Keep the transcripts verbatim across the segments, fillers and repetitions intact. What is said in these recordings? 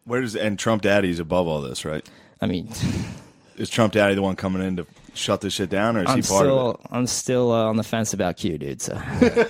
Where does and Trump Daddy's above all this, right? I mean, is Trump Daddy the one coming in to shut this shit down, or is I'm he part still, of it? I'm still uh, on the fence about Q, dude. So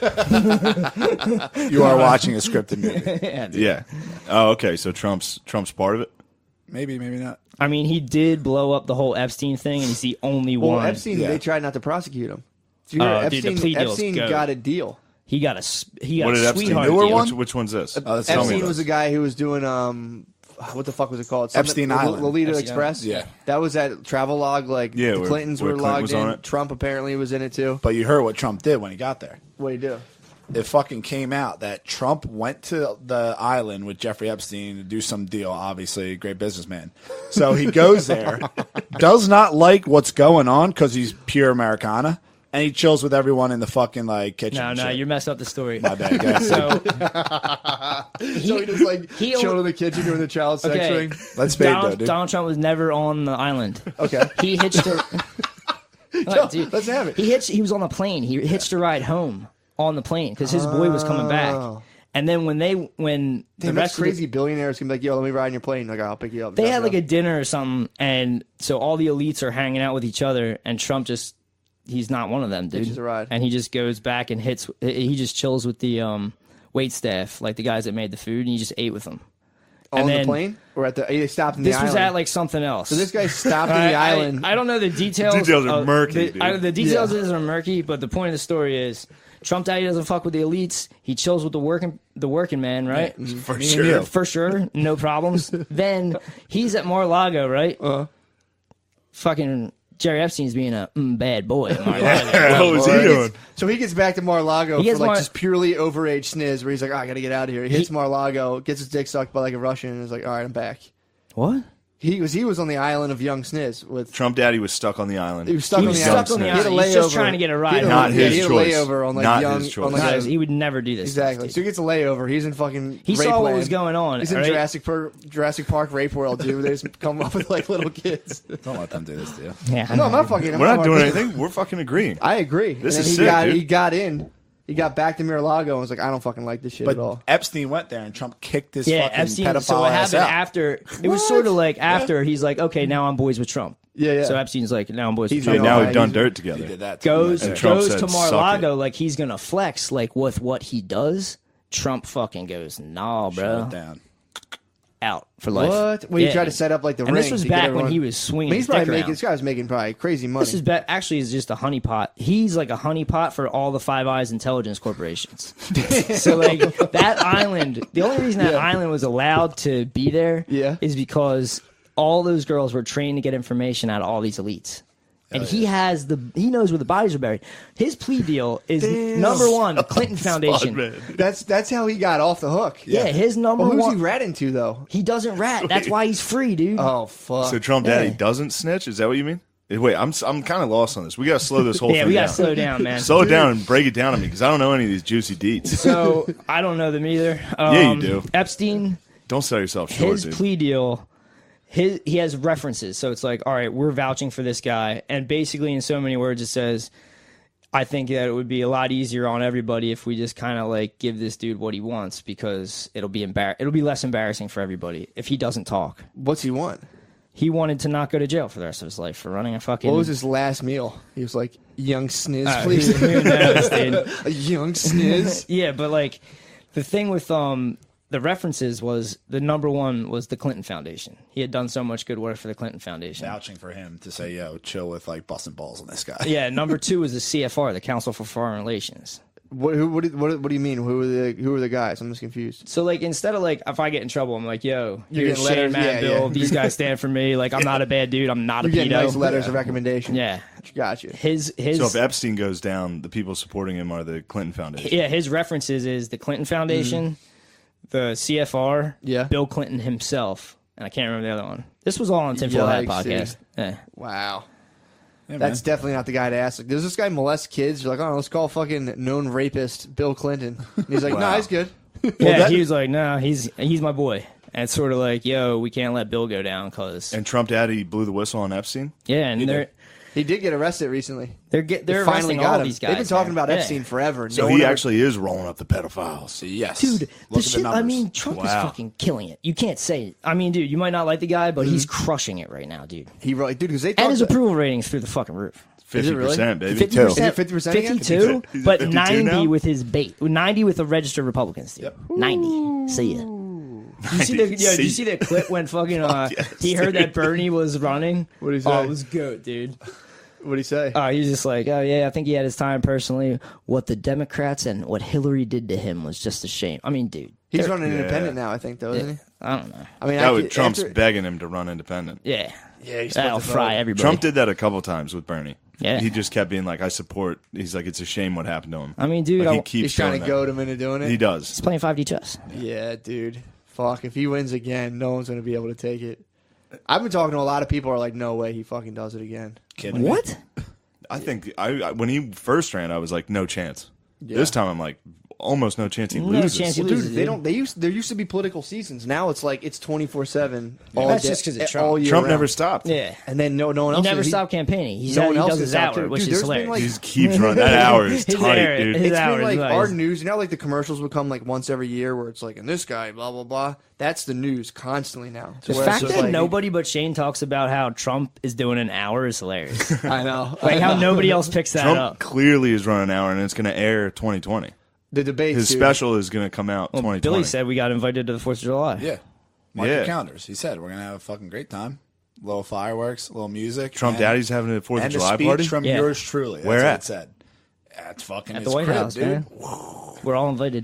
you are watching a scripted movie. yeah, dude. Yeah. Oh, okay. So Trump's Trump's part of it. Maybe, maybe not. I mean, he did blow up the whole Epstein thing, and he's the only Well, one. Epstein, Yeah. they tried not to prosecute him. Did you hear Oh, dude, the Epstein, plea deal's Epstein goat. got a deal. He got a s- he got What a did Epstein sweetheart do? deal. Which, which one's this? Oh, that's- tell me Epstein about was it. the guy who was doing um, what the fuck was it called? Something- Epstein Lo- Island. Lolita Epstein Express. Yeah. that was that Travelog. Like Yeah, the where- Clintons where were Clinton logged was on in. it. Trump apparently was in it too. But you heard what Trump did when he got there. What did he do? It fucking came out that Trump went to the island with Jeffrey Epstein to do some deal, obviously, a great businessman. So he goes there, does not like what's going on because he's pure Americana, and he chills with everyone in the fucking like kitchen. No, and no, shit. you're messing up the story. My bad, guys. So So he just like he- chilling in the kitchen doing the child sex Okay. ring. Let's fade though, Donald, dude. Donald Trump was never on the island. Okay, He hitched a. Like, dude, let's have it. He hitched. He was on a plane. He hitched a ride home on the plane because his boy was coming back. Oh. And then when they when the Damn, rest that's of the- crazy. Billionaires can be like, "Yo, let me ride in your plane." Like, I'll pick you up. they Drop had you like off. a dinner or something, and so all the elites are hanging out with each other, and Trump just he's not one of them, dude. Hitches a ride. And he just goes back and hits. He just chills with the um, wait staff, like the guys that made the food, and he just ate with them. on and the then- plane or at the. They stopped in This the was island. at like something else. so this guy stopped in I, the I- island. I, don't know the details. Details are of- murky, The, I, dude. the details Yeah. are murky, but the point of the story is Trump Daddy doesn't fuck with the elites. He chills with the working the working man, right? For Me and sure. you. For sure, no problems. Then he's at Mar-a-Lago, right? Uh-huh. Fucking Jerry Epstein's being a mm, bad boy at Mar-a-Lago. Yeah, what was he So he doing? gets- So he gets back to Mar-a-Lago He for gets like Mar- just purely overage sniz, where he's like, oh, I gotta get out of here. He hits Mar-a-Lago, gets his dick sucked by like a Russian, and is like, all right, I'm back. What? He was he was on the island of Young Sniz with. Trump Daddy was stuck on the island. He was stuck He on was the stuck island. on the He had a island. He's just layover. trying to get a ride He had a- Not yeah, his he had a choice. layover on like Not young. his choice. On like Guys, a, he would never do this. exactly. Dude. So he gets a layover. He's in fucking. He rape saw what land. was going on. He's in right? Jurassic Park, Jurassic Park rape world, dude. They just come up with like little kids. Don't let them do this to you. Yeah, I No, I'm know. not fucking. I'm We're not doing fucking- anything. We're fucking agreeing. I agree. This and is then he sick, got dude. he got in. He got back to Mar-a-Lago and was like, I don't fucking like this shit But at all. Epstein went there, and Trump kicked this Yeah, fucking Epstein. pedophile So what ass happened out. after? It was sort of like after he's like, okay, now I'm boys with Trump. Yeah, yeah. So Epstein's like, now I'm boys He's with Yeah, Trump. doing now all we've right. done He's- dirt He together. did that. goes And Trump goes said, to "Suck Mar-a-Lago like he's gonna flex like with what he does. Trump fucking goes, nah, Shut bro, it down. out for life. What? Well, he Yeah. tried to set up like the And ring. this was to get back everyone- when he was I swinging. mean, he's his probably dick making. around. This guy was making probably crazy money. This is be- actually is just a honeypot. He's like a honeypot for all the Five Eyes intelligence corporations. So like that island, the only reason that Yeah. island was allowed to be there Yeah. is because all those girls were trained to get information out of all these elites. And he has the he knows where the bodies are buried. His plea deal is Damn. number one, the Clinton Foundation. man. That's that's how he got off the hook. Yeah, his number Well, who's one. he ratting to though? He doesn't rat. That's why he's free, dude. Oh fuck. So Trump Daddy Yeah. doesn't snitch? Is that what you mean? Eh, Wait, I'm I'm kind of lost on this. We got to slow this whole yeah, thing we gotta down. slow down, man. Slow it down and break it down to me because I don't know any of these juicy deets. So I don't know them either. Um, Yeah, you do. Epstein, Don't sell yourself short, his dude. plea deal, his he has references. So it's like, all right, we're vouching for this guy, and basically in so many words, it says, I think that it would be a lot easier on everybody if we just kind of like give this dude what he wants because it'll be embar- it'll be less embarrassing for everybody if he doesn't talk. What's he want? He wanted to not go to jail for the rest of his life for running a fucking. What was his last meal? He was like, "Young sniz, Uh, please." who- who knows, dude? A young sniz. Yeah, but like the thing with um the references was the number one was the Clinton Foundation. He had done so much good work for the Clinton Foundation. Vouching for him to say, yo, chill with like busting balls on this guy. Yeah, number two was the C F R, the Council for Foreign Relations. What, who, what, do- what, what do you mean? Who are the who are the guys? I'm just confused. So like instead of like if I get in trouble, I'm like, yo, You're here's getting Shane, letters, Matt, yeah, Bill. yeah. These guys stand for me. Like I'm not a bad dude. I'm not You a get pedo. nice letters of recommendation. Yeah, Gotcha. his his So if Epstein goes down, the people supporting him are the Clinton Foundation. yeah his references is the Clinton Foundation, the C F R, Mm-hmm. Yeah. Bill Clinton himself, and I can't remember the other one. This was all on Tinfoil Hat Yikes, dude. podcast. Yeah. Wow. Yeah, That's man. definitely not the guy to ask. Like, does this guy molest kids? You're like, oh, let's call fucking known rapist Bill Clinton. And he's like, no, Wow. he's good. Yeah, that- he was like, no, he's he's my boy. And it's sort of like, yo, we can't let Bill go down because And Trump Daddy blew the whistle on Epstein? yeah, and they're He He did get arrested recently. They're get, they're They finally arresting got all him. these guys. They've been talking man. about Yeah. Epstein forever. So No he one ever- actually is rolling up the pedophiles. Yes. Dude, Look the at shit, I numbers. mean, Trump is Wow. fucking killing it. You can't say it. I mean, dude, you might not like the guy, but Mm-hmm. he's crushing it right now, dude. He wrote, dude, because they And talked his about- approval ratings through the fucking roof. Fifty percent, baby. fifty Is percent, it fifty percent again? fifty-two, He's at but fifty-two ninety now? with his bait, ninety with the registered Republicans. Dude. Yep. ninety. See ya. Did you see the? Yeah, did you see the clip when fucking uh, yes, he heard dude. that Bernie was running? What'd he Oh, say? it was goat, dude. What'd he say? Uh, he was just like, oh yeah, I think he had his time personally. What the Democrats and what Hillary did to him was just a shame. I mean, dude, He's they're- running Yeah. independent now, I think, though, isn't he? I don't know. I mean, That I would, could- Trump's after- begging him to run independent. Yeah, Yeah, he's that'll fry everybody. Trump did that a couple times with Bernie. Yeah. He just kept being like, I support. He's like, it's a shame what happened to him. I mean, dude, Like, he I- keeps He's trying doing to that. goad him into doing it. He does. he's playing five D chess. Yeah, dude. Fuck. If he wins again, no one's going to be able to take it. I've been talking to a lot of people who are like, no way he fucking does it again. Kidding me? What? I think I, I when he first ran, I was like, no chance. Yeah. This time, I'm like, almost no chance he No loses. chance he Well, loses. dude, they dude. don't. They used there used to be political seasons. Now it's like it's twenty four seven. All That's day- just 'cause of Trump. all year Trump round. never stopped. Yeah. And then no, no one He else. never he- stopped campaigning. He's No out, one he else does has his stopped hour, it. which Dude, is there's been, hilarious. like- He just keeps running. That hour is His tight, hour- dude. his It's hour been is like nice. our news. You know, like the commercials would come like once every year, where it's like, and this guy, blah blah blah. That's the news constantly now. The Where it's fact just that like- nobody but Shane talks about how Trump is doing an hour is hilarious. I know, Like I how know. nobody else picks that Trump up. clearly is running an hour, and it's going to air twenty twenty. the debate. His special is going to come out Well, twenty twenty. Billy said we got invited to the Fourth of July. Yeah. Mark Yeah. your calendars. He said we're gonna have a fucking great time. Little fireworks, little music. Trump and, Daddy's having a Fourth of and a July speech party. from Yeah. yours truly. That's Where what at? it said. That's fucking At his the White crib, House, dude. man. We're all invited.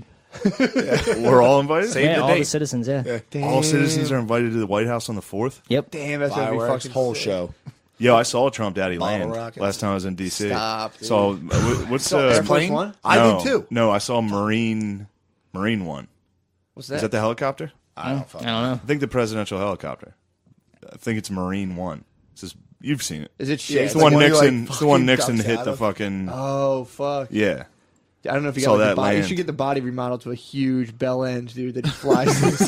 We're all invited. Save yeah, the all date. the citizens. Yeah. All citizens are invited to the White House on the fourth. Yep. Damn, that's gonna be Fireworks, fucking whole sick. show. Yo, I saw Trump Daddy Bottle land rockets. last time I was in D C. Stop, dude. So uh, wh- what's So uh, Air Force Plane? One? I no, did too. No, I saw Marine Marine One. What's that? Is that the helicopter? I don't I fucking don't know. I think the presidential helicopter. I think it's Marine One. It's just, you've seen it. Is it Yeah, shit? It's it's the like one one you, Nixon. like, it's the one fucking Nixon dumps hit out the of. fucking. Oh fuck! Yeah. I don't know if you Saw got like, that the body. You land. should get the body remodeled to a huge bell end, dude, that just flies through the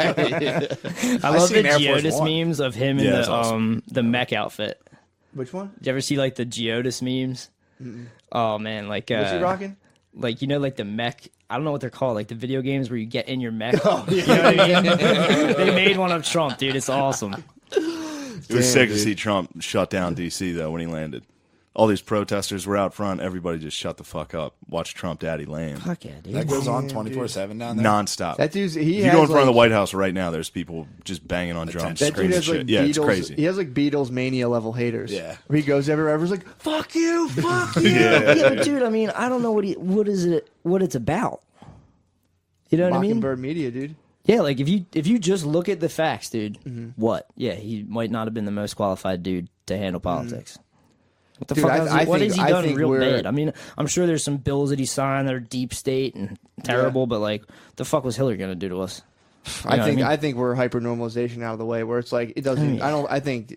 sky. I love the seen Air Force Geodis One. memes of him Yeah, in that's the awesome. um the mech outfit. Which one? Did you ever see like the Geodis memes? Oh man, like uh, What's he rocking? like you know, like the mech. I don't know what they're called, like the video games where you get in your mech. Oh, You know what I mean? They made one of Trump, dude. It's awesome. It was Damn, sick to dude. see Trump shut down D C though when he landed. All these protesters were out front. Everybody just shut the fuck up. Watch Trump Daddy land. Fuck yeah, dude. That goes on twenty-four seven down there. Nonstop. That dude's he if you has go in front of like, the White House right now, there's people just banging on drums, Attention. That dude screaming has shit. like yeah, Beatles. it's crazy. He has like Beatles mania level haters. Yeah. Where he goes everywhere. Everyone's like, "Fuck you, fuck you." Yeah. Yeah, but dude, I mean, I don't know what he, what is it, what it's about. You know what I mean? Mockingbird Media, dude. Yeah, like if you if you just look at the facts, dude. What? Yeah, he might not have been the most qualified dude to handle politics. What the Dude, fuck? I- has he, I what think- has he I done think real we're- bad? I mean, I'm sure there's some bills that he signed that are deep state and terrible, but like, the fuck was Hillary gonna do to us? You I know what think I I, mean? think we're hyper normalization out of the way, where it's like it doesn't. I don't. I think.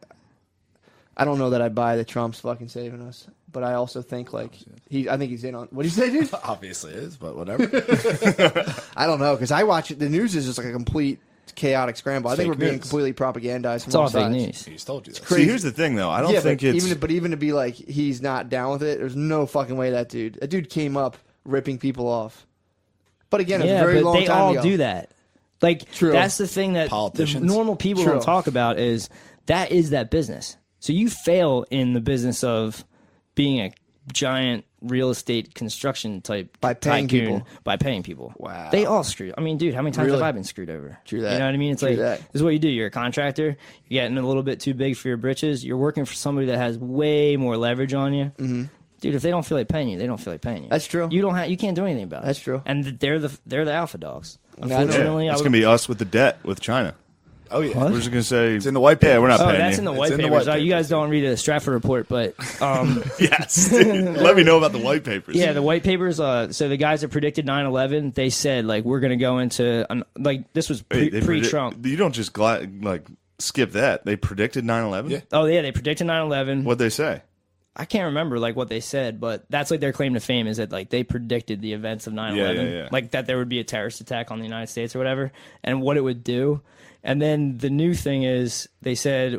I don't know that I buy that Trump's fucking saving us, but I also think like he. I think he's in on. What do you say, dude? Obviously it is, but whatever. I don't know because I watch it. The news is just like a complete chaotic scramble. I think Fake we're being news. completely propagandized. From It's all all fake sides. news. He's told you that. See, here's the thing though. I don't yeah, think but it's. even but even to be like he's not down with it. There's no fucking way that dude. That dude came up ripping people off. But again, it's a Yeah, very but long they time all ago. do that. Like True. that's the thing that the Politicians. normal people True. don't talk about is that is that business. So you fail in the business of being a giant real estate construction type By paying tycoon people. by paying people. Wow. They all screw. I mean, dude, how many times Really? have I been screwed over? True that. You know what I mean? It's True like that. this is what you do. You're a contractor. You're getting a little bit too big for your britches. You're working for somebody that has way more leverage on you. Mm-hmm. Dude, if they don't feel like paying you, they don't feel like paying you. That's true. You don't have. You can't do anything about it. That's true. And they're the they're the alpha dogs. I know. Unfortunately, I it's would- gonna be us with the debt with China. Oh yeah. We're just gonna say It's in the white Yeah, we're not papers. Oh, paying that's you. in the It's white in the papers. white Oh, you guys papers. don't read the Stratford report, but um, Yes. Let me know about the white papers. yeah, the white papers. Uh, so the guys that predicted nine eleven, they said like we're going to go into an, like this was pre, Wait, they predict- pre-Trump. You don't just gla- like skip that. They predicted nine eleven. Yeah. Oh yeah, they predicted nine eleven. What'd they say? I can't remember like what they said, but that's like their claim to fame is that like they predicted the events of nine eleven, Yeah, yeah, yeah. like that there would be a terrorist attack on the United States or whatever, and what it would do. And then the new thing is they said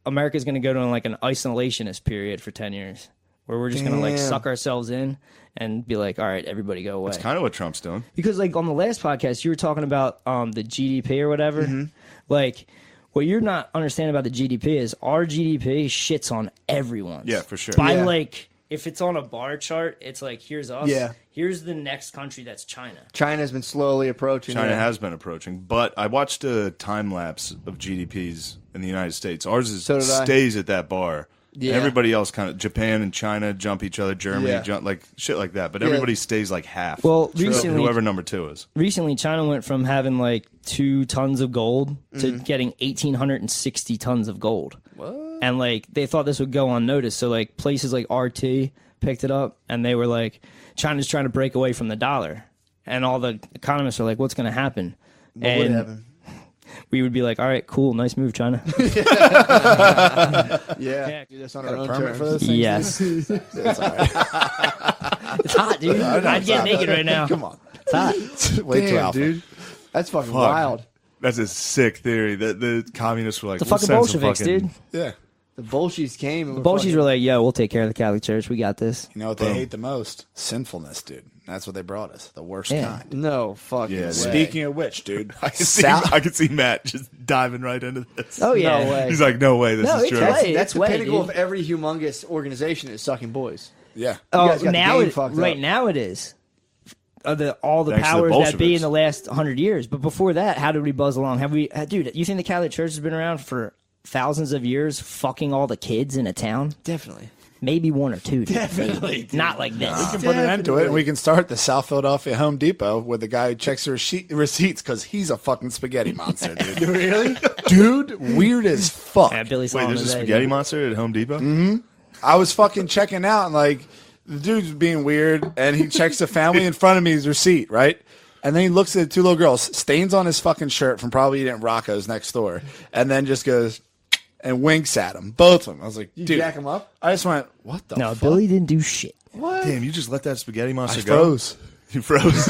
America's going to go to like an isolationist period for ten years, where we're just going to like Damn. suck ourselves in and be like, all right, everybody go away. That's kind of what Trump's doing. Because like on the last podcast, you were talking about um, the G D P or whatever. Mm-hmm. Like, what you're not understanding about the G D P is our G D P shits on everyone's. Yeah, for sure. By Yeah. like, if it's on a bar chart, it's like, here's us. Yeah. Here's the next country that's China. China's been slowly approaching. China yeah. has been approaching, but I watched a time lapse of G D Ps in the United States. Ours is, So did I. stays at that bar. Yeah. Everybody else kind of Japan and China jump each other, Germany Yeah. jump like shit like that. But Yeah. everybody stays like half. Well, True. recently- whoever number two is. Recently, China went from having like two tons of gold to Mm-hmm. getting eighteen sixty tons of gold. What? And like, they thought this would go unnoticed. So like, places like R T picked it up, and they were like, China's trying to break away from the dollar. And all the economists are like, what's going to happen? What and would happen? we would be like, all right, cool, nice move, China. Yeah. Yeah. Do this on Got our a own permit terms. for those things? Yes. It's all right. It's hot, dude. I know I'd it's get hot. naked right now. Come on. It's hot. Way too Damn, alpha. dude. That's fucking Fuck. wild. That's a sick theory. That the communists were like, The we'll fucking send some Bolsheviks, fucking- dude. Yeah. The Bolsheviks came. And The were Bolsheviks fucking- were like, yo, we'll take care of the Catholic Church. We got this. You know what they Boom. hate the most? Sinfulness, dude. That's what they brought us. The worst Yeah. kind. No fucking Yeah, way. Speaking of which, dude, I can, see, Sal- I can see Matt just diving right into this. Oh, yeah. No way. He's like, no way, this No, is it's true. right. That's, Hey, that's it's the way, pinnacle dude. of every humongous organization is sucking boys. yeah. Oh, guys got the now game it, fucked right up. now it is. Uh, the, all the Thanks to the powers that be Bolsheviks. in the last hundred years. But before that, how did we buzz along? Have we, uh, dude? You think the Catholic Church has been around for thousands of years, fucking all the kids in a town? Definitely. Maybe one or two. Definitely, not like this. We can put an end to it, and we can start the South Philadelphia Home Depot with the guy who checks the receipt, receipts because he's a fucking spaghetti monster, dude. Really? Dude, weird as fuck. Yeah, Billy Wait, Solomon there's a today, spaghetti dude. monster at Home Depot? Mm-hmm. I was fucking checking out, and like the dude's being weird, and he checks the family in front of me's receipt, right? And then he looks at the two little girls, stains on his fucking shirt from probably eating at Rocco's next door, and then just goes and winks at them, both of them. I was like, You dude, jack him up? I just went, what the No, fuck? Billy didn't do shit. Damn, you just let that spaghetti I monster go? froze. You froze.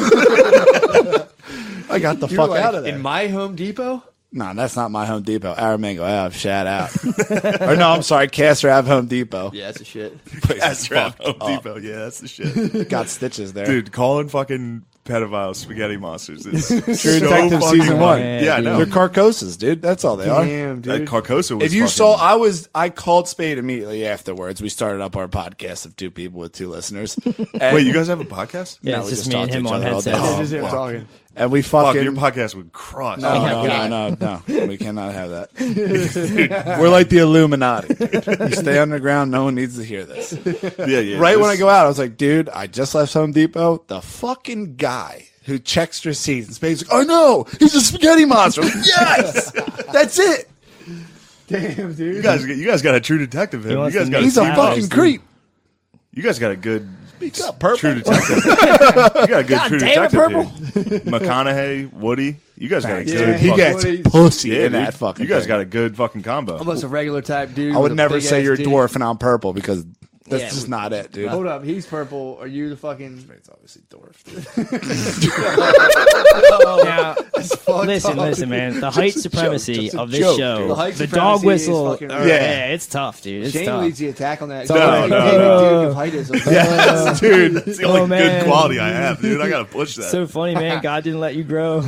I got the You fuck were like, out of there. in my Home Depot? No, that's not my Home Depot. Aramingo Ave, shout out. Or no, I'm sorry, Castor Ave Home Depot. Yeah, that's a shit. That's right. Home up. Depot. Yeah, that's the shit. Got stitches there. Dude, calling fucking pedophile spaghetti monsters is True so Detective fucking season funny. one. Yeah, I dude. know. They're Carcosas, dude. That's all they are. Damn, That dude. Carcosa was If you fucking, saw, I was, I called Spade immediately afterwards. We started up our podcast of two people with two listeners. And, Wait, you guys have a podcast? Yeah, No, it's we just just me and talk to him each on other all day. headsets. Oh, Just him fuck. talking. and we Fuck, fucking. your podcast would crush. no, Yeah, no, yeah. no, no, no. We cannot have that. We're like the Illuminati. You stay underground. No one needs to hear this. Yeah, yeah. Right when I this- go out, I was like, dude, I just left Home Depot. The fucking guy who checks receipts and Spade's like, oh no, he's a spaghetti monster. I'm like, yes, that's it. Damn, dude. You guys, you guys got a true detective. Him. You wants guys to got make He's a Wow. fucking Dude. creep. You guys got a good Speak up, purple. true detective. you got a good God true damn it, detective here. McConaughey, Woody. You guys got a Thanks, good. dude. Yeah, He fucking- gets Woody. pussy yeah, in dude. that fucking. You guys thing. got a good fucking combo. Almost a regular type dude. I would with a never say big-ass you're a dick. dwarf and I'm purple because that's Yeah, just we- not it, dude. Hold up, he's purple. Are you the fucking? It's obviously dwarf. Dude. Now, listen, listen, man. The height supremacy Just a of this joke, show, dude. The height the dog supremacy is whistle. fucking- uh, Yeah. yeah. it's tough, dude. It's Shane tough. leads the attack on that. No, He's no, like, no. Duke of heightism. Yes, dude. It's the only Oh, man. good quality I have, dude. I gotta push that. So funny, man. God didn't let you grow.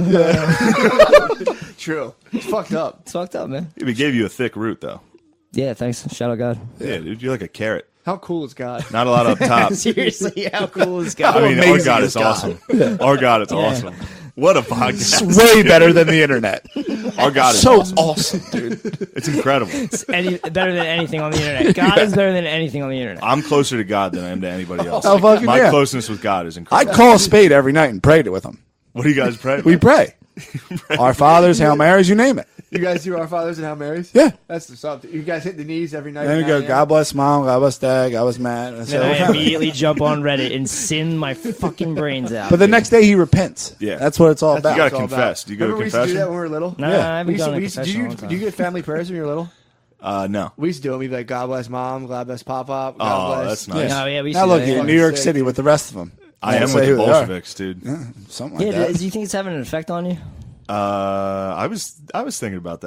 True. It's fucked up. It's fucked up, man. He gave you a thick root, though. Yeah, thanks. Shout out God. Yeah, dude. You're like a carrot. How cool is God? Not a lot up top. Seriously, how cool is God? I mean, our amazing God is is God? awesome. Our God is awesome. What a podcast. It's way better than the internet. Our God is So awesome. awesome, dude. It's incredible. Any, better than anything on the internet. God is better than anything on the internet. I'm closer to God than I am to anybody else. Oh, fucking My yeah. closeness with God is I incredible. call Spade every night and pray with him. What do you guys pray? We pray. Our fathers, Hail Marys, you name it. You guys do Our Fathers and Hail Marys? Yeah. That's the something. You guys hit the knees every night. Then we at go, nine a.m.? God bless mom, God bless dad, God bless Matt. And so- And I immediately jump on Reddit and sin my fucking brains out. but the next day he repents. Yeah. That's what it's all That's about. You what gotta it's all about. confess. Do you go to Remember we used to do confession? that when we were little? Nah, Yeah. I haven't We used to, gone we to used to, confession do, in a you, long do time. you get family prayers when you were little? Uh, no. We used to do them. We'd be like, God bless mom, God bless pop pop, God Oh, bless. that's nice. No, yeah, we used Now to look, do you're that. in New York Sick, City dude. with the rest of them. I am Say with the who they are. Bolsheviks, dude. Something like Yeah, that. do you think it's having an effect on you? Uh, I was I was thinking about that.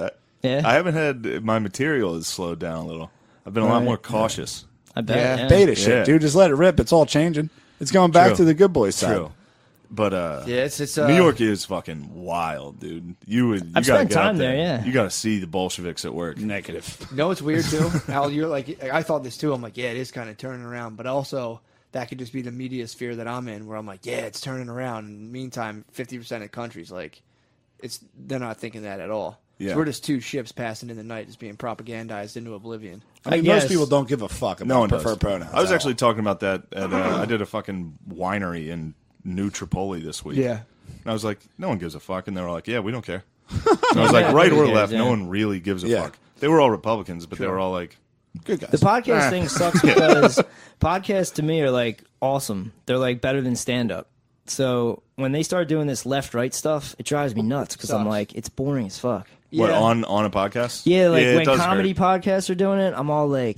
Yeah, I haven't had my material has slowed down a little. I've been a lot Right. more cautious. I bet. Yeah. Yeah. Beta shit, Yeah. dude. Just let it rip. It's all changing. It's going back True. to the good boys side. True. But uh, Yeah, it's it's uh, New York is fucking wild, dude. You would. You I've gotta spent get out time there, yeah. You got to see the Bolsheviks at work. Negative. You know what's weird too? How you're like, I thought this too. I'm like, yeah, it is kind of turning around, but also that could just be the media sphere that I'm in, where I'm like, yeah, it's turning around. And in the meantime, fifty percent of countries like, it's they're not thinking that at all. Yeah. So we're just two ships passing in the night, just being propagandized into oblivion. I mean, I most guess. people don't give a fuck about No one preferred does. pronouns. I was at actually all. talking about that at. Uh, I did a fucking winery in New Tripoli this week. Yeah. And I was like, no one gives a fuck, and they were like, yeah, we don't care. And I was like, Yeah, right or nobody cares, left, no yeah. one really gives a Yeah. fuck. They were all Republicans, but they were all like, good guys. The podcast Ah. thing sucks because podcasts to me are like awesome. They're like better than stand up. So when they start doing this left right stuff, it drives me nuts because I'm Sucks. like, it's boring as fuck. what Yeah. on on a podcast? Yeah, like it when does comedy hurt. podcasts are doing it, I'm all like,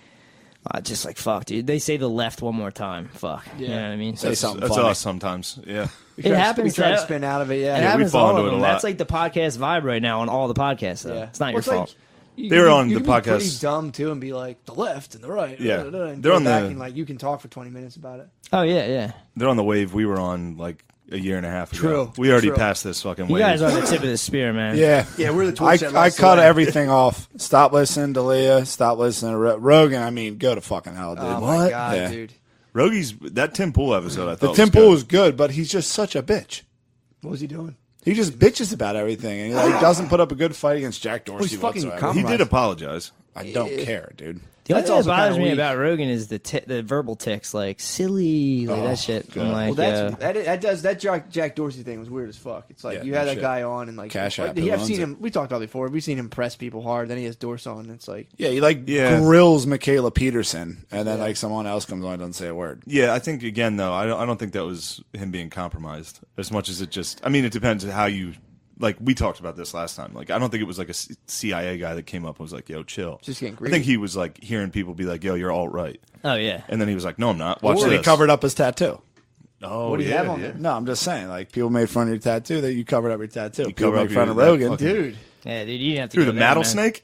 uh, just like fuck, dude. They say the left one more time. Fuck. You know Yeah. what I mean? Say That's, something that's funny. us sometimes. Yeah. We It try to- happens We try to to- spin out of it. Yeah. It we happens to fall all into of it a them. lot. That's like the podcast vibe right now on all the podcasts. Though. Yeah. It's not Well, your it's like, fault. you They were can- on you the can be pretty podcast- dumb too, and be like the left and the right. Yeah. da, da, da, and They're go on back the- and like you can talk for twenty minutes about it. Oh yeah, yeah. They're on the wave we were on like a year and a half ago. True. We already True. passed this fucking You wave. guys are on the tip of the spear, man. Yeah. Yeah, we're the I, torch that I lights the cut way. everything off. Stop listening to Leah. Stop listening to Ro- Rogan. I mean, go to fucking hell, dude. Oh my god, Yeah. dude! Rogi's that Tim Pool episode. I The thought Tim was Pool good. was good, but he's just such a bitch. What was he doing? He just bitches about everything, and he like, doesn't put up a good fight against Jack Dorsey he's fucking whatsoever. He compromised. did apologize. I don't care, dude. The only That's thing that also bothers kinda me weak. about Rogan is the ti the verbal tics, like silly, like that shit. I'm God. like, Well, that's uh, that, that does that Jack, Jack Dorsey thing was weird as fuck. It's like Yeah, you had no that shit. guy on and like Cash like, App, he, who I've owns seen it. him. We talked about it before. We've seen him press people hard. Then he has Dorsey on. And it's like Yeah, he like Yeah. grills Michaela Peterson, and then Yeah. like someone else comes on and doesn't say a word. Yeah, I think again though, I don't, I don't think that was him being compromised as much as it just. I mean, it depends on how you. Like we talked about this last time. Like I don't think it was like a C I A guy that came up and was like, "Yo, chill." Just getting I greedy. think he was like hearing people be like, "Yo, you're alt right," oh yeah. and then he was like, "No, I'm not." Watch Or this. he covered up his tattoo. Oh, What do you yeah, have on yeah. there? No, I'm just saying, like people made fun of your tattoo, that you covered up your tattoo. People covered make up fun your- of that Rogan, fucking- dude. dude. Yeah, dude, you didn't have to Dude, go a there, man. rattlesnake?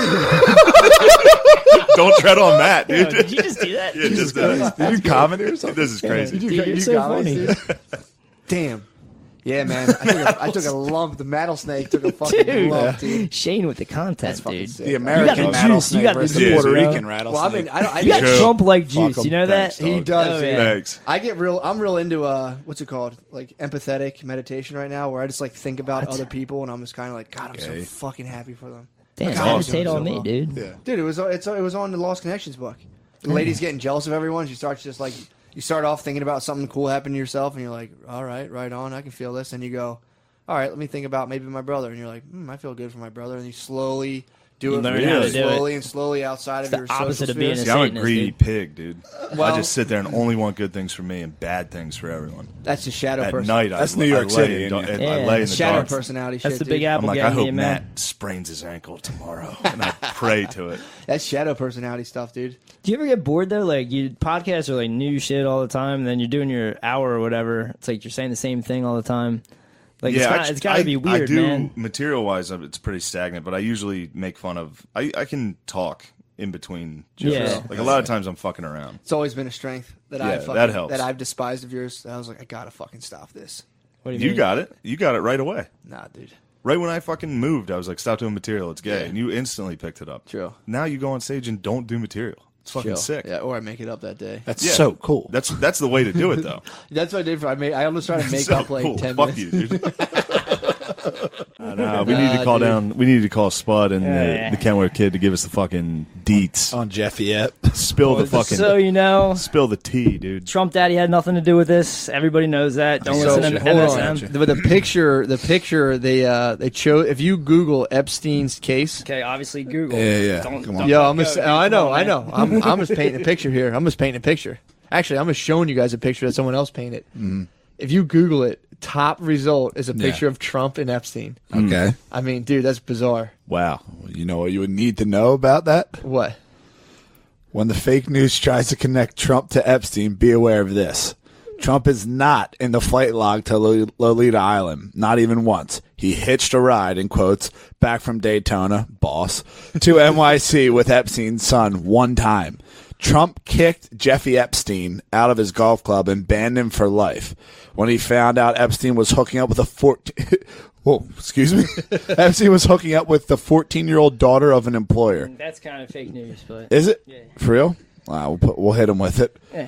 Don't tread on Matt, Yo, dude. did you just do that? Yeah, just, uh, Did you comedy or something? this is crazy. Dude, You you're do so comedy, funny. dude? Damn. Yeah, man. I took, a, I took a lump. The rattlesnake took a fucking Dude, lump, dude. Shane with the content, That's fucking dude. sick. The American You got the juice, rattlesnake you got the versus juice, the Puerto bro. Rican Well, rattlesnake. I mean, I, don't, I You got True. Trump like Fuck juice. 'em. You know Thanks, that? dog. He does. Oh, dude. yeah. Thanks. I get real. I'm real into uh, what's it called? Like empathetic meditation right now, where I just like think about What? other people, and I'm just kind of like, God, I'm Okay. so fucking happy for them. Damn, God, meditate I'm on so me, well. dude. yeah. Dude, it was it's it was on the Lost Connections book. The lady's getting jealous of everyone. She starts just like you start off thinking about something cool happening to yourself, and you're like, all right, right on, I can feel this. And you go, all right, let me think about maybe my brother, and you're like, hmm, I feel good for my brother, and you slowly do You it, learn really how to do slowly and slowly outside It's of the your opposite social of being a spheres. See, I'm a Satanist, greedy dude. pig, dude. I Well- just sit there and only want good things for me and bad things for everyone. That's just shadow At person. night, That's I, New York I lay City, in, ain't I, it? Yeah. I lay in the shadow dark. personality That's shit. the Big dude. Apple I'm like, I getting hope you, man. Matt sprains his ankle tomorrow, and I pray to it. That's shadow personality stuff, dude. Do you ever get bored though? Like you podcasts are like new shit all the time, and then you're doing your hour or whatever. It's like you're saying the same thing all the time. Like it's, I- not, it's got to I- be weird, I do, man. Material wise, it's pretty stagnant, but I usually make fun of. I, I can talk in between. Just, Yeah. like a lot of times I'm fucking around. It's always been a strength that Yeah, I fucking, that helps. that I've despised of yours. I was like, I gotta fucking stop this. What do you, You mean? got it. You got it right away. Nah, dude. Right when I fucking moved, I was like, stop doing material. It's gay. Yeah. And you instantly picked it up. True. Now you go on stage and don't do material. It's fucking Chill. sick. Yeah, or I make it up that day. That's Yeah. so cool. That's that's the way to do it, though. That's what I did. For, I made. I almost tried to make So up like cool. ten Fuck minutes. you, dude. I know. We need to Nah, call dude. down. We need to call Spud and Yeah. the, the Kenware kid to give us the fucking deets. on Jeffy Ep. Spill the fucking. So you know, spill the tea, dude. Trump Daddy had nothing to do with this. Everybody knows that. Don't So, listen to hold on. M S M. But the picture, the picture they uh they chose. If you Google Epstein's case, Okay, obviously Google. Yeah, yeah. Don't, Come on. don't yo, I'm go, just. dude. I know, Come on, I man. know. I'm I'm just painting a picture here. I'm just painting a picture. Actually, I'm just showing you guys a picture that someone else painted. If you Google it, top result is a Yeah. picture of Trump and Epstein. Okay. I mean, dude, that's bizarre. Wow. You know what you would need to know about that? What? When the fake news tries to connect Trump to Epstein, be aware of this. Trump is not in the flight log to Lo- Lolita Island, not even once. He hitched a ride, in quotes, back from Daytona, boss, to N Y C with Epstein's son one time. Trump kicked Jeffrey Epstein out of his golf club and banned him for life when he found out Epstein was hooking up with a fourteen. Whoa, excuse me. Epstein was hooking up with the fourteen-year-old daughter of an employer. That's kind of fake news, but Is it? Yeah. For real? Wow, we'll, put, we'll hit him with it. Yeah.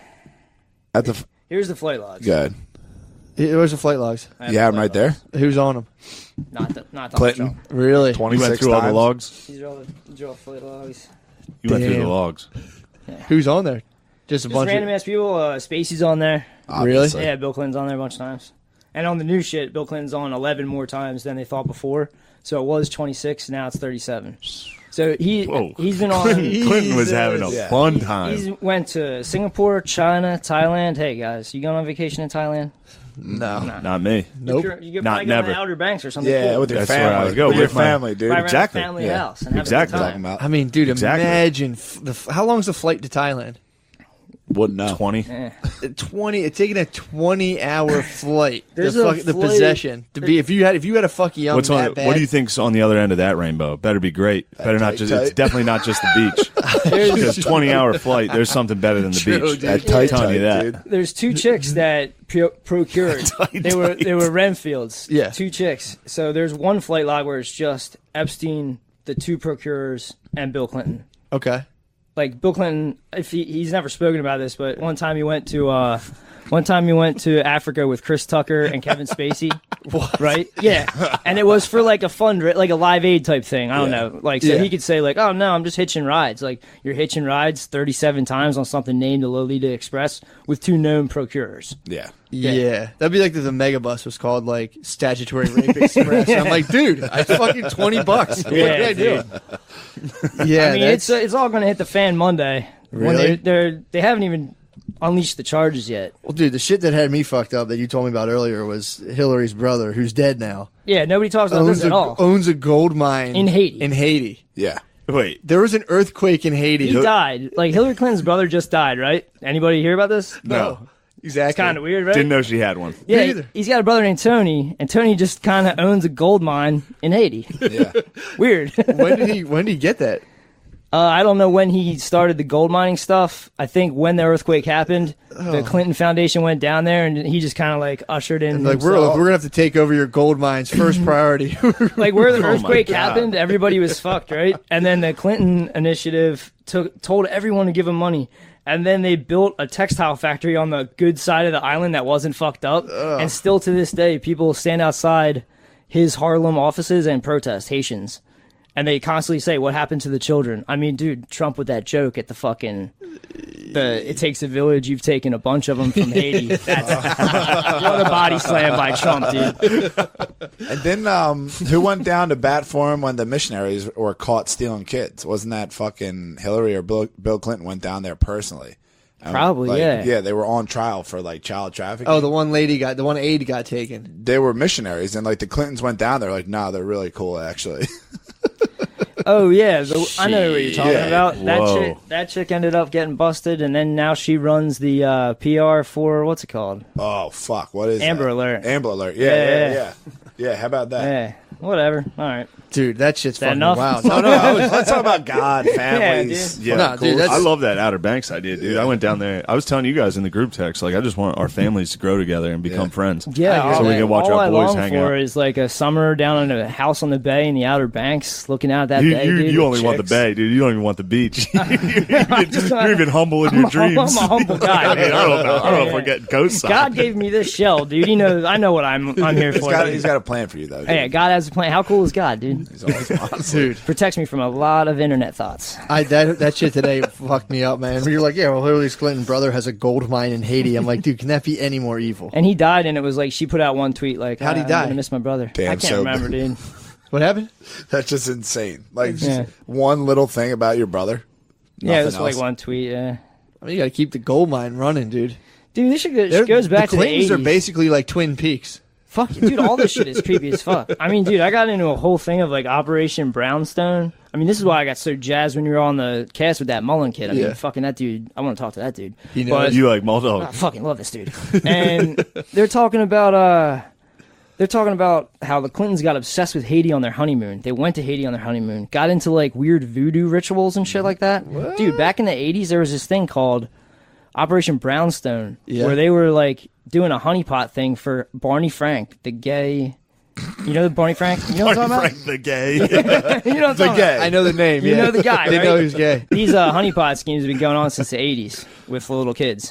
At the f- Here's the flight logs. Good. Where's the flight logs? I have Yeah, the I'm flight right there. logs. Who's on them? Not the, not Donald Clinton. Trump. Really? You went twenty-six through all the times. logs. These are all the, these are all flight logs. You went through the Damn. logs. Who's on there? Just a Just bunch random of. ass people. Uh, Spacey's on there. Obviously. Yeah, Bill Clinton's on there a bunch of times. And on the new shit, Bill Clinton's on eleven more times than they thought before. So it was twenty-six, now it's thirty-seven. So he Whoa. he's been on. Clinton was having a Yeah. fun He time. he's went to Singapore, China, Thailand. Hey guys, you going on vacation in Thailand? No. Not me. Nope. You could, you could Not probably go never. to Outer Banks or something. Yeah, cool. with your That's where I family. would go, with your with my- family, dude. Right around Exactly. the family Yeah. house and have Exactly. a good Talking time. about. I mean, dude, Exactly. imagine f- the f- how long's the flight to Thailand? Wouldn't know. Twenty. Eh. Twenty. It's taking a twenty-hour flight. There's the, a fuck, the flight- possession to be. If you had, if you had a fuck young What's that on? bad, What do you think's on the other end of that rainbow? Better be great. Better not tight, just. tight. It's definitely not just the beach. Because twenty-hour flight, there's something better than the True, beach. dude. I'm That tight, telling tight, you that. dude. There's two chicks that pro- procured. Tight, they were tight. they were Renfields. Yeah. Two chicks. So there's one flight log where it's just Epstein, the two procurers, and Bill Clinton. Okay. Like Bill Clinton, if he, he's never spoken about this, but one time he went to uh, one time he went to Africa with Chris Tucker and Kevin Spacey. Right? Yeah. And it was for like a fund, like a Live Aid type thing. I don't Yeah. know. Like so Yeah. he could say like, "Oh no, I'm just hitching rides." Like you're hitching rides thirty-seven times on something named the Lolita Express with two known procurers. Yeah. Yeah. that'd be like if the Megabus was called like Statutory Rape Express. And I'm like, dude, I fucking twenty bucks. What Yeah, did I do? dude. Yeah, I mean, that's, it's uh, it's all going to hit the fan Monday. When Really? they're, they're they haven't even unleashed the charges yet. well, dude. The shit that had me fucked up that you told me about earlier was Hillary's brother, who's dead now, Yeah, nobody talks about owns this at a, all. owns a gold mine In Haiti. In Haiti, Yeah. Wait. there was an earthquake in Haiti. He died. Like Hillary Clinton's brother just died, right? Anybody hear about this? No. exactly. It's kind of weird, right? Didn't know she had one. yeah, either. he's got a brother named Tony, and Tony just kind of owns a gold mine in Haiti. Yeah. Weird. When did he? When did he get that? Uh, I don't know when he started the gold mining stuff. I think when the earthquake happened, the Clinton Foundation went down there, and he just kind of like ushered in. Like we're himself. we're gonna have to take over your gold mines first priority. Like where the Oh my earthquake God. happened, everybody was fucked, right? And then the Clinton initiative took told everyone to give him money. And then they built a textile factory on the good side of the island that wasn't fucked up. And still to this day, people stand outside his Harlem offices and protest, Haitians. And they constantly say, "What happened to the children?" I mean, dude, Trump with that joke at the fucking the "It takes a village." You've taken a bunch of them from Haiti. That's what a body slam by Trump, dude. And then um, who went down to bat for him when the missionaries were caught stealing kids? Wasn't that fucking Hillary or Bill, Bill Clinton went down there personally? Um, Probably, like, yeah. Yeah, they were on trial for like child trafficking. Oh, the one lady got the one aide got taken. They were missionaries, and like the Clintons went down there, like, nah, they're really cool, actually. Oh yeah, the, I know what you're talking Yeah. about. That Whoa. chick, that chick ended up getting busted, and then now she runs the uh, P R for what's it called? Oh fuck, what is Amber that? Alert. Amber Alert. Yeah, Yeah, yeah, yeah. yeah. Yeah, how about that? Yeah, whatever. All right. Dude, that shit's that fucking enough? wild. No, no, I was- let's talk about God, families. dude. Yeah, No, dude, that's- I love that Outer Banks idea, dude. I went down there. I was telling you guys in the group text, like, I just want our families to grow together and become Yeah. friends. Yeah, I hear all, that. we can watch all our I boys long hang for out. is like a summer down in a house on the bay in the Outer Banks, looking out that You, bay. you, dude, you with only want the chicks. bay, dude. You don't even want the beach. you're, just- you're even humble in your I'm a- dreams. I'm a humble guy, I mean, dude. I don't know. I don't know if Yeah. we're getting ghost sign. God gave me this shell, dude. He knows. I know what I'm. I'm here He's for. got, dude. he's got a plan for you, though. Dude. Hey, God has a plan. How cool is God, dude? He's always honest. Dude, Protects me from a lot of internet thoughts. I that that shit today fucked me up, man. You're like, yeah, well, Hillary Clinton's brother has a gold mine in Haiti. I'm like, dude, can that be any more evil? And he died, and it was like she put out one tweet like, How'd he "I'm die? gonna miss my brother." Damn, I can't so remember, dude. What happened? That's just insane. Like, just Yeah. one little thing about your brother. Yeah, it was Nothing like else. one tweet. Yeah, I mean, you got to keep the gold mine running, dude. dude, this shit goes, They're- goes back the to the Clintons are eighties. basically like Twin Peaks. Fuck, dude, all this shit is creepy as fuck. I mean, dude, I got into a whole thing of like Operation Brownstone. I mean, this is why I got so jazzed when you were on the cast with that Mullen kid. I mean, Yeah. fucking that dude. I want to talk to that dude. He knows. But You like Mulldog? I fucking love this dude. And they're talking about uh, they're talking about how the Clintons got obsessed with Haiti on their honeymoon. They went to Haiti on their honeymoon, got into like weird voodoo rituals and shit like that. What? Dude, back in the eighties, there was this thing called Operation Brownstone, Yeah. where they were like doing a honeypot thing for Barney Frank, the gay. You know Barney Frank? You know what I'm talking Frank the gay. about? You know what I'm The talking about? gay. I know the name. You yeah. know the guy, I didn't right? know he was gay. These uh, honeypot schemes have been going on since the eighties with little kids.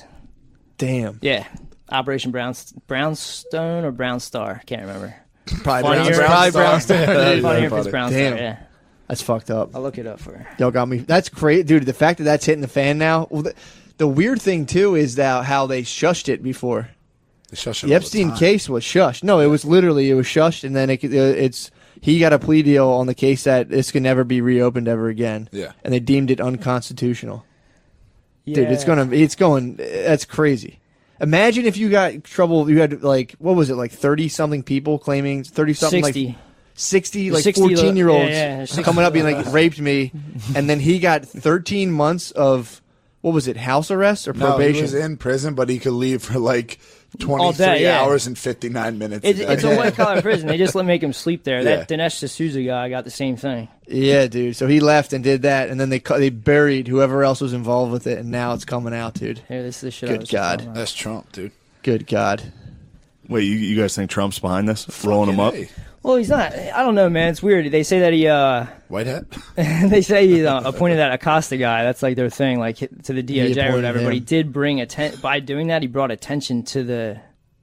Damn. Yeah. Operation Brown, Brownstone or Brown Star. Can't remember. Probably Funnier. Brown, probably Brown Star. That'd be Funnier very if it's funny. Brown Damn. Star, yeah. That's fucked up. I'll look it up for her. Y'all got me. That's crazy, dude. The fact that that's hitting the fan now. Well, the, the weird thing too is that how they shushed it before. They shush it The all Epstein time. case was shushed. No, it was literally it was shushed, and then it, uh, it's he got a plea deal on the case that this can never be reopened ever again. Yeah. and they deemed it unconstitutional. Yeah. Dude, it's gonna, it's going. That's crazy. Imagine if you got trouble. You had like what was it like thirty something people claiming thirty something sixty. like sixty like sixty fourteen year olds yeah, yeah, sixty. coming up being like raped me, and then he got thirteen months of what was it house arrest or No, probation? he was in prison, but he could leave for like All twenty-three day, yeah. hours and fifty-nine minutes. It's, a day. it's a white collar prison. They just let make him sleep there. Yeah. That Dinesh D'Souza guy got the same thing. Yeah, dude. So he left and did that, and then they cu- they buried whoever else was involved with it, and now it's coming out, dude. Here, this is the shit. I Good was God. talking about. That's Trump, dude. Good God. Wait, you, you guys think Trump's behind this? Rolling him up? Hey, Well, he's not. I don't know, man. It's weird. They say that he. uh White hat. They say he uh, appointed that Acosta guy. That's like their thing, like hit- to the D O J or appointed whatever. him. But he did bring atten- by doing that, he brought attention to the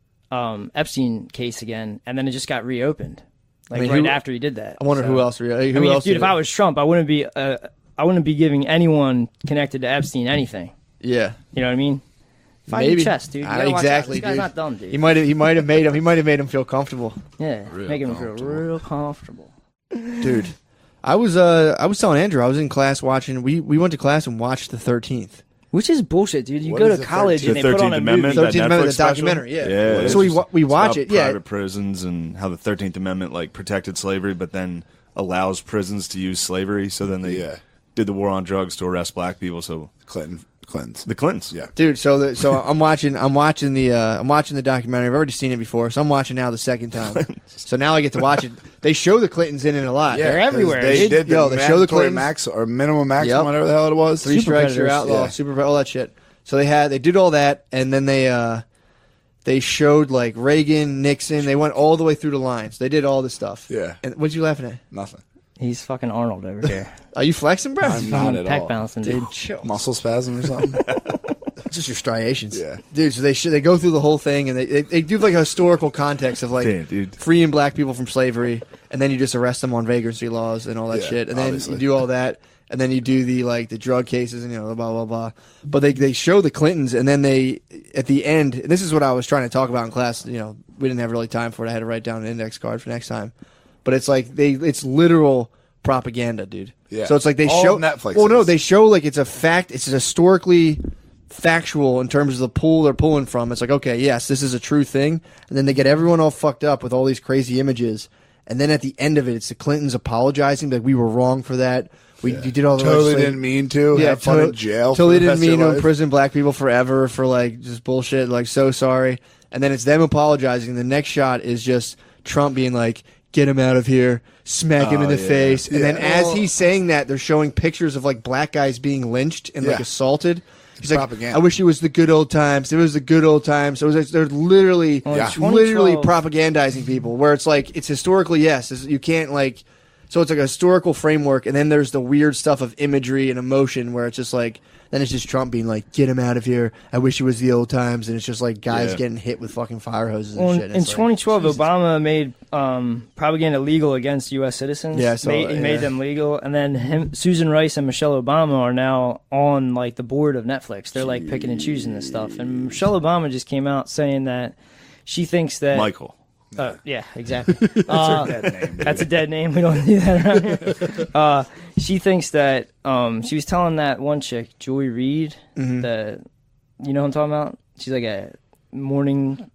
um, Epstein case again, and then it just got reopened, like mean, right who- after he did that. I wonder So- who else. Who I mean, else? if, dude, did if it? I was Trump, I wouldn't be. Uh, I wouldn't be giving anyone connected to Epstein anything. yeah. You know what I mean? Find Maybe your chest, dude. You Uh, gotta watch out. exactly, This guy's dude. not dumb, dude. He might have. He might have made him. He might have made him feel comfortable, yeah, Real make him feel comfortable. real comfortable. dude. I was. Uh. I was telling Andrew. I was in class watching. We we went to class and watched the thirteenth. Which is bullshit, dude. You What go is to the college The and they put on thirteenth a Amendment, movie. that thirteenth Amendment, Netflix the documentary, special? yeah. it's So we just- wa- we it's watch about it, yeah. Private prisons and how the thirteenth Amendment like protected slavery, but then allows prisons to use slavery. So then they Yeah. did the war on drugs to arrest black people. So Clinton. Clintons. the Clintons, Yeah. Dude, so the, so I'm watching I'm watching the uh, I'm watching the documentary. I've already seen it before, so I'm watching now the second time. So now I get to watch it. They show the Clintons in it a lot. They're 'cause everywhere, They dude. did the Yo, they show the mandatory Clintons. max or minimum maximum, Yep. whatever the hell it was. Three Super strikes, you're Predators, outlaw, yeah. super all that shit. So they had they did all that, and then they uh they showed like Reagan, Nixon. They went all the way through the lines. They did all this stuff. Yeah. And what you laughing at? Nothing. He's fucking Arnold over here. Are you flexing, bro? I'm not at Pack all. bouncing, dude. Chill. Muscle spasm or something. Just your striations. Yeah. Dude, so they sh- they go through the whole thing, and they, they they do like a historical context of like Damn, dude. freeing black people from slavery, and then you just arrest them on vagrancy laws and all that Yeah, shit, and then obviously. you do all that, and then you do the like the drug cases and you know blah blah blah. But they they show the Clintons, and then they at the end. And this is what I was trying to talk about in class. You know, we didn't have really time for it. I had to write down an index card for next time. But it's like they it's literal propaganda, dude. Yeah. So it's like they All show Netflix Well, no, is. they show like it's a fact. It's historically factual in terms of the pool they're pulling from. It's like, okay, yes, this is a true thing. And then they get everyone all fucked up with all these crazy images. And then at the end of it, it's the Clintons apologizing that we were wrong for that. We you did all the Totally legislation- didn't mean to. yeah, Have fun to- in jail. Totally for the didn't rest of mean your to life. imprison black people forever for like just bullshit. Like, so sorry. And then it's them apologizing. The next shot is just Trump being like, "Get him out of here," smack him Oh, in the yeah. face. And then Yeah. as Well- he's saying that, they're showing pictures of like black guys being lynched and like Yeah. assaulted. He's like, propaganda. "I wish it was the good old times. It was the good old times." It was. They're literally, Well, in literally twenty twelve propagandizing people. Where it's like it's historically yes, it's, you can't like. So it's like a historical framework, and then there's the weird stuff of imagery and emotion, where it's just like then it's just Trump being like, "Get him out of here. I wish it was the old times," and it's just like guys Yeah. getting hit with fucking fire hoses and Well, shit. in And it's like, twenty twelve, Jesus. Obama made um, propaganda legal against U S citizens. Yeah, I saw made, that, he made yeah. them legal, and then him, Susan Rice and Michelle Obama are now on like the board of Netflix. They're like picking and choosing this stuff. And Michelle Obama just came out saying that she thinks that Michael. Uh, yeah, exactly. Uh, that's a dead name. We don't do that around here. Uh, she thinks that um, she was telling that one chick, Joy Reid, Mm-hmm. that you know what I'm talking about. She's like a morning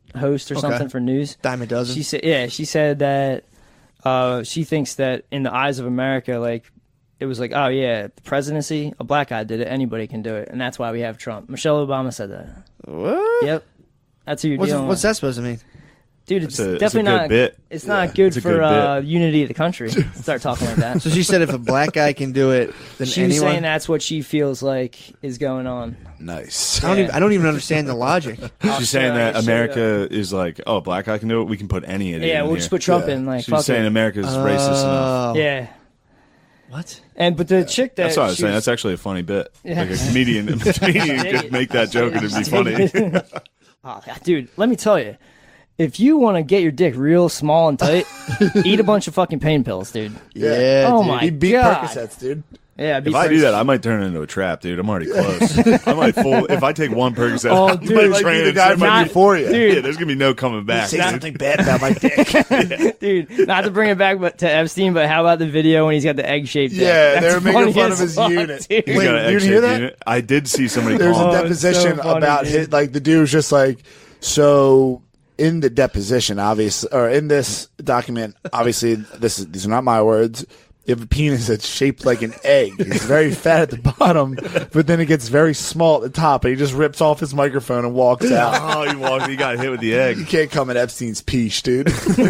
host or Okay. something for news. Dime a dozen. She said, yeah, she said that uh, she thinks that in the eyes of America, like it was like, oh yeah, the presidency, a black guy did it, anybody can do it, and that's why we have Trump. Michelle Obama said that. What? Yep, that's who you're What's, dealing what's with. that supposed to mean? Dude, it's, It's a- it's a definitely good not. bit. It's not Yeah, good it's a for good uh, unity of the country. Start talking like that. So she said if a black guy can do it, then She was anyone. saying that's what she feels like is going on. Nice. I don't, Yeah. even, I don't even understand the logic. She's saying sorry, that I should, America is like, oh, black guy can do it. We can put any idiot. Yeah, in we'll here. just put Trump Yeah. in. Like, She's fuck saying it. America's racist enough. Oh. Yeah, What? and but the chick that That's what I was she saying. That's actually a funny bit. Yeah. Like a comedian, a comedian could make that joke and it'd be funny. Oh, dude, let me tell you, if you want to get your dick real small and tight, eat a bunch of fucking pain pills, dude. Yeah. Oh dude. my He beat God. Percocets, dude. Yeah, If I do that, I might turn it into a trap, dude. I'm already close. I might full. If I take one Percocet, Oh, I dude, might like, trans- the guy I might not- be- before you. dude. Yeah, there's gonna be no coming back. Say dude. something bad about my dick. dude, not to bring it back but to Epstein, but how about the video when he's got the egg shaped? Yeah, they That's were making funny fun as of his fuck, unit. dude. He's Wait, got an you didn't egg-shaped hear that? unit. I did see somebody There's call a Oh, him. it's so deposition funny, about dude. his, like the dude was just like, so in the deposition, obviously, or in this document, obviously, this is these are not my words. You have a penis that's shaped like an egg. It's very fat at the bottom, but then it gets very small at the top, and he just rips off his microphone and walks out. Oh, he walked. He got hit with the egg. You can't come at Epstein's peach, dude. dude,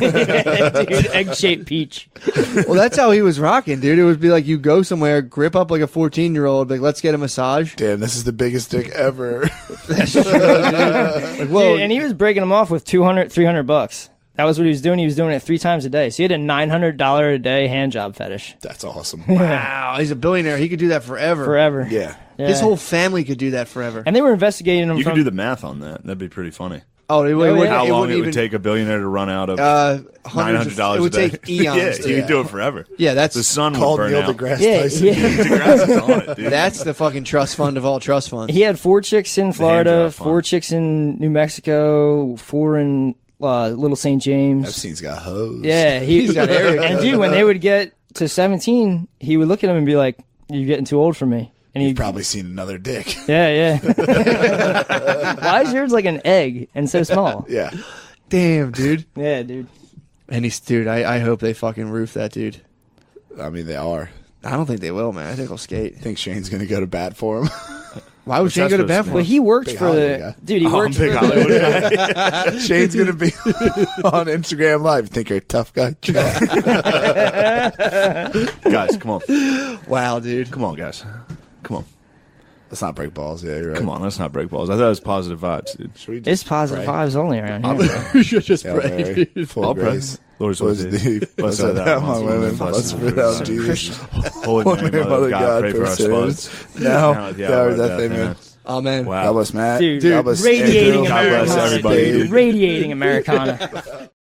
egg shaped peach. Well, that's how he was rocking, dude. It would be like you go somewhere, grip up like a fourteen-year-old, like, let's get a massage. Damn, this is the biggest dick ever. Like, whoa. Dude, and he was breaking them off with two hundred, three hundred bucks. That was what he was doing. He was doing it three times a day. So he had a nine hundred dollars a day hand job fetish. That's awesome. wow, he's a billionaire. He could do that forever. Forever. Yeah. Yeah. His whole family could do that forever. And they were investigating him You from. could do the math on that. That'd be pretty funny. oh, it, it, Oh, wouldn't- yeah. How it long wouldn't it would even, take a billionaire to run out of uh, nine hundreds hundred of- dollars It would a day? take eons. yeah, to- you yeah. could do it forever. Yeah, that's The sun would Called burn Neil out. deGrasse yeah, Tyson. yeah. deGrasse is on it, dude. That's the fucking trust fund of all trust funds. He had four chicks in hand Florida, job four fund. chicks in New Mexico, four in uh, Little Saint James. Epstein's got hoes. Yeah, he, He's got area And dude, when they would get to seventeen, he would look at him and be like, "You're getting too old for me." And You've he'd probably seen another dick. yeah, yeah. Why is yours like an egg and so small? Yeah. Damn, dude. Yeah, dude. And he's, dude, I, I hope they fucking roof that dude. I mean, they are. I don't think they will, man. I think he'll skate. I think Shane's going to go to bat for him. Why would What's Shane that go to supposed bat to for Well, him? he worked Big for Hollywood the guy. dude. He Oh, worked big for Hollywood the, guy. Shane's going to be on Instagram Live. Think you're a tough guy? Guys, come on. Wow, dude. Come on, guys. Come on. Let's not break balls. Yeah, you're right. Come on. Let's not break balls. I thought it was positive vibes, dude. Should we just It's positive pray? vibes only around here. bro. You should just Hail pray, Mary, dude. full I'll of pray. grace. Lord's Was with thee. deep. Blessed Blessed art thou thou among women. Blessed fruit of thy Jesus. Holy Holy Mary, Mother of God, pray for us sinners. Now, Now at the now hour our of death. death. Amen. Amen. Amen. Wow. God bless Matt. Dude, God bless radiating Andrew. God bless Americana. everybody. Dude, radiating Americana.